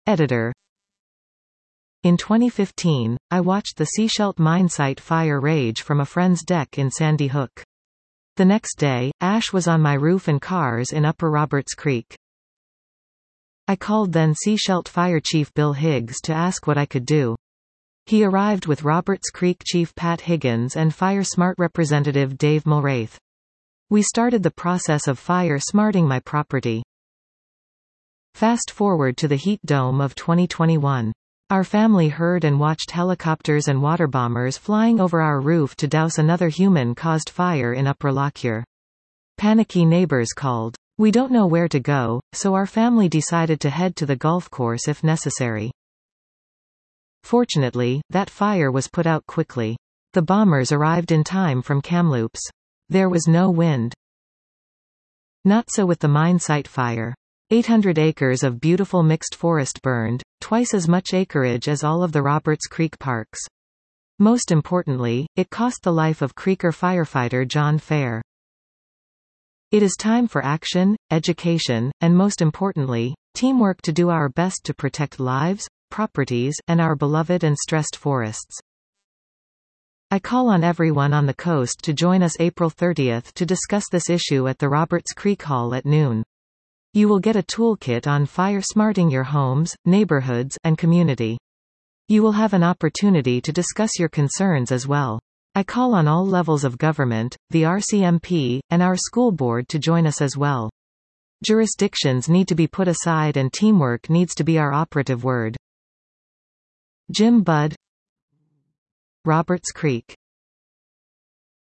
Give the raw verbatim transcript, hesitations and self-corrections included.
Editor. In twenty fifteen, I watched the Seashelt mine site fire rage from a friend's deck in Sandy Hook. The next day, ash was on my roof and cars in Upper Roberts Creek. I called then Seashelt Fire Chief Bill Higgs to ask what I could do. He arrived with Roberts Creek Chief Pat Higgins and Fire Smart Representative Dave Mulraith. We started the process of fire smarting my property. Fast forward to the heat dome of twenty twenty-one. Our family heard and watched helicopters and water bombers flying over our roof to douse another human-caused fire in Upper Lockyer. Panicky neighbors called. We don't know where to go, so our family decided to head to the golf course if necessary. Fortunately, that fire was put out quickly. The bombers arrived in time from Kamloops. There was no wind. Not so with the mine site fire. eight hundred acres of beautiful mixed forest burned, twice as much acreage as all of the Roberts Creek parks. Most importantly, it cost the life of Creeker firefighter John Fair. It is time for action, education, and most importantly, teamwork to do our best to protect lives, properties, and our beloved and stressed forests. I call on everyone on the coast to join us April thirtieth to discuss this issue at the Roberts Creek Hall at noon. You will get a toolkit on fire smarting your homes, neighborhoods, and community. You will have an opportunity to discuss your concerns as well. I call on all levels of government, the R C M P, and our school board to join us as well. Jurisdictions need to be put aside and teamwork needs to be our operative word. Jim Budd, Roberts Creek.